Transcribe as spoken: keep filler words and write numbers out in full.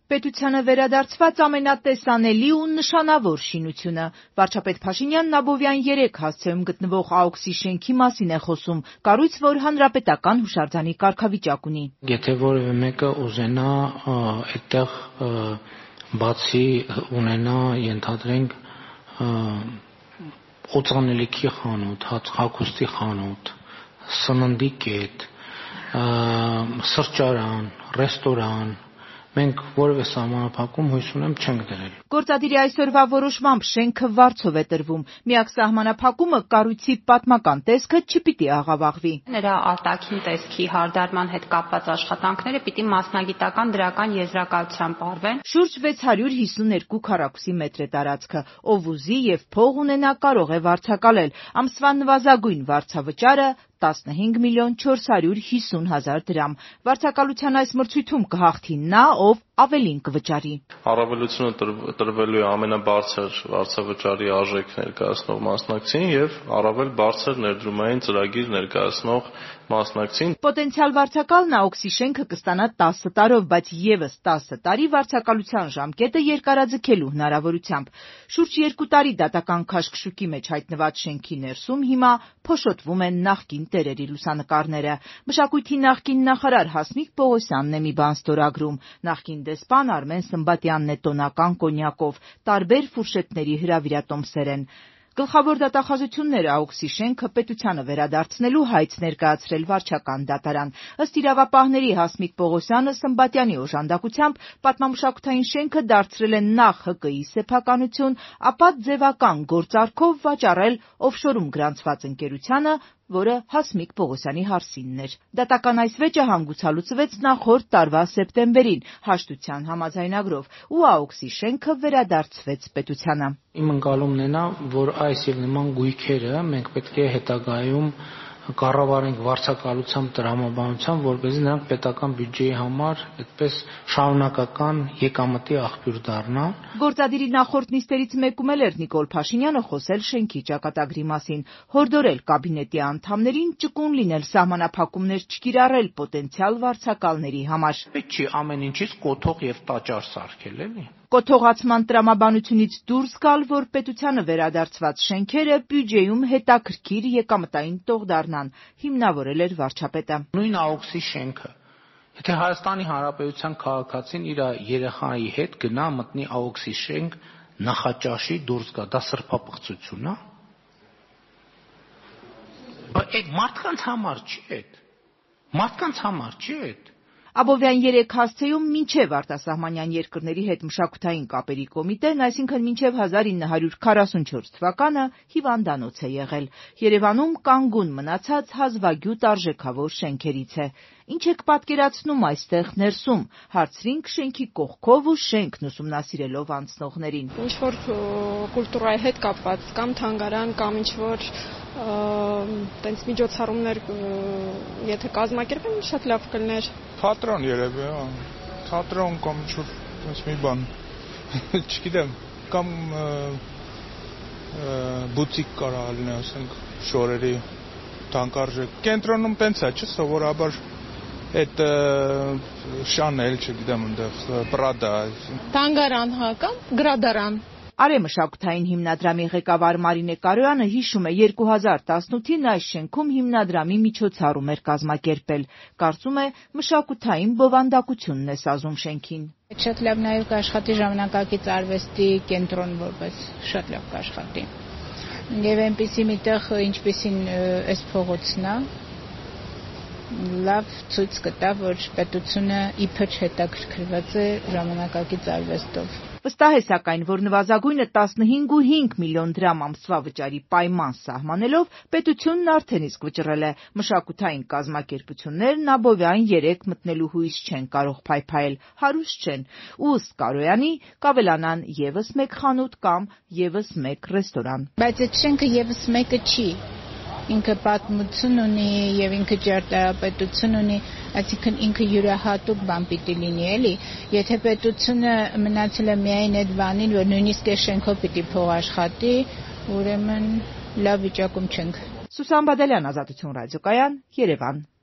Պետությանը վերադարձված ամենատեսանելի ու նշանավոր շինությունը։ Վարչապետ Փաշինյանն Աբովյան երեք հասցեում գտնվող ԱՕՔՍ-ի շենքի մասին է խոսում, կառույց, որ հանրապետական հուշարձանի կարգավիճակ ունի։ Եթե որևէ մեկը ուզենա այդտեղ բացի ունենա, ենթադրենք, օծանելիքի խանութ, հագուստի խանութ, սննդի կետ, սրճարան, ռեստորան, մենք որևէ սահմանափակում հույս ունեմ չենք դրել։ Գործադիրի այսօրվա որոշմամբ շենքը վարձով է տրվում։ Միակ սահմանափակումը կառույցի պատմական տեսքը չպիտի աղավաղվի։ Նրա արտաքին տեսքի հարդարման հետ կապված աշխատանքները պիտի մասնագիտական դրական եզրակացությամբ արվեն։ Շուրջ վեց հարյուր հիսուներկու քառակուսի մետր է տարածքը։ Ով ուզի եւ փող ունենա կարող է վարձակալել։ Ամսվա նվազագույն վարձավճարը տասնհինգ միլիոն չորս հարյուր հիսուն հազար դրամ։ Վարձակալության այս մրցույթում կհաղթի նա, ով ավելին կվճարի։ Առավելությունը տրվելու է ամենաբարձր վարձավճարի արժեք ներկայացնող մասնակցին եւ առավել բարձր ներդրումային ծրագիր ներկայացնող մասնակցին։ Պոտենցիալ վարձակալն ԱՕՔՍ-ի շենքը կստանա տասը տարով, բայց եւս տասը տարի վարձակալության ժամկետը երկարաձգելու հնարավորությամբ։ Շուրջ երկու տարի դատական քաշքշուկի մեջ հայտնված շենքի ներսում հիմա փոշոտվում են նախկին տերերի լուսանկարները։ Մշակույթի նախկին նախարար Հասմիկ Պողոսյանն է մի բան ստորագրում։ Նախկին դեսպան Արմեն Սմբատյանն է տոնական կոնյակով, տարբեր ֆուրշետների հրավիրատոմսեր են։ Գլխավոր դատախազությունները ԱՕՔՍ-ի շենքը պետությանը վերադարձնելու հայց ներկայացրել վարչական դատարան։ Ըստ իրավապահների Հասմիկ Պողոսյանը Սմբատյանի օժանդակությամբ պատմամշակութային շենքը դարձրել են նախ ՀԿ-ի սեփականություն, ապա ձևական գործարքով վաճառել օֆշորում գրանցված ընկերությանը, որը Հասմիկ Պողոսյանի հարսինն էր։ Դատական այս վեճը հանգուցալուծվեց նախորդ տարվա սեպտեմբերին հաշտության համաձայնագրով, ու ԱՕՔՍ-ի շենքը վերադարձվեց պետությանը։ Իմ ընկալումն է նա, որ այս եւ նման գույքերը մենք պետք է հետագայում կառավարենք վարձակալությամբ տրամաբանությամբ, որպեսզի նրանք պետական բյուջեի համար այդպես շարունակական եկամտի աղբյուր դառնան։ Գործադիրի նախորդ նիստերից մեկում էլ էր Նիկոլ Փաշինյանը խոսել շենքի ճակատագրի մասին, հորդորել կաբինետի անդամներին ճկուն լինել, սահմանափակումներ չկիրառել պոտենցիալ վարձակալների համար։ Պետք չի ամեն ինչից կոթող եւ տաճար սարքել, էլի։ Կոթողացման տրամաբանությունից դուրս գալ, որ պետությանը վերադարձված շենքերը բյուջեում հետաքրքիր եկամտային տող դառնան, հիմնավորել էր վարչապետը։ Նույն ԱՕՔՍ-ի շենքը, եթե Հայաստանի Հանրապետության քաղաքացին իր երեխայի հետ գնա մտնի ԱՕՔՍ-ի շենք, նախաճաշի դուրս գա, դա սրբապղծություն է։ Այդ մարդկանց համար չի այդ։ Մարդկանց համար չի այդ։ Աբովյան երեք հասցեում մինչև արտասահմանյան երկրների հետ մշակութային կապերի կոմիտեն, այսինքն մինչև հազար ինը հարյուր քառասունչորս թվականը հիվանդանոց է եղել։ Երևանում կանգուն մնացած հազվագյուտ արժեքավոր շենքերից է։ Ինչ եք պատկերացնում այստեղ ներսում, հարցրինք շենքի կողքով ու շենքն ուսումնասիրելով անցնողներին։ Ինչ որ կուլտուրայի հետ կապված, կամ թանգարան, կամ ինչ որ տենց միջոցառումներ եթե կազմակերպեն, շատ լավ կլներ։ Թատրոն երևի, հա։ Թատրոն կամ ինչ-որ տենց մի բան։ Չգիտեմ, կամ բուտիկ կարա լինի, ասենք, շորերի թանկարժեք։ Կենտրոնում տենց է, չէ՞, սովորաբար այդ Chanel, չգիտեմ, այնտեղ Prada։ Թանգարան, հա, կամ գրադարան։ Արեմշակութային հիմնադրամի ղեկավար Մարինե Կարոյանը հիշում է երկու հազար տասնութին այս շենքում հիմնադրամի միջոցառում էր կազմակերպել։ Կարծում է մշակութային բովանդակությունն է սազում շենքին։ Շատ լավ նաև կաշխատի ժամանակակից արվեստի կենտրոն որպես շատ լավ կաշխատի։ Եվ այնպիսի մի տեղ, ինչպիսին այս փողոցն է, լավ ցույց կտա, որ պետությունը իբր հետաքրքրված է ժամանակակից արվեստով։ Վստահ է սակայն, որ նվազագույնը տասնհինգ ու հինգ միլիոն դրամ ամսվա վճարի պայման սահմանելով պետությունն արդեն իսկ վճռել է։ Մշակութային կազմակերպություններն Աբովյան երեք մտնելու հույս չեն կարող փայփայել, հարուստ չեն, ու ըստ Կարոյանի կավելանան եւս մեկ խանութ կամ եւս մեկ ռեստորան։ Բայց այդ շենքը եւս մեկը չի։ Ինքը պատմություն ունի եւ ինքը ճարտարապետություն ունի, այսինքն ինքը յուրահատուկ բան պիտի լինի, էլի։ Եթե պետությունը մնացել է միայն այդ բանին, որ նույնիսկ այս շենքով պիտի փող աշխատի, ուրեմն լավ վիճակում չենք։ Սուսան Բադալյան, Ազատություն ռադիոկայան, Երևան։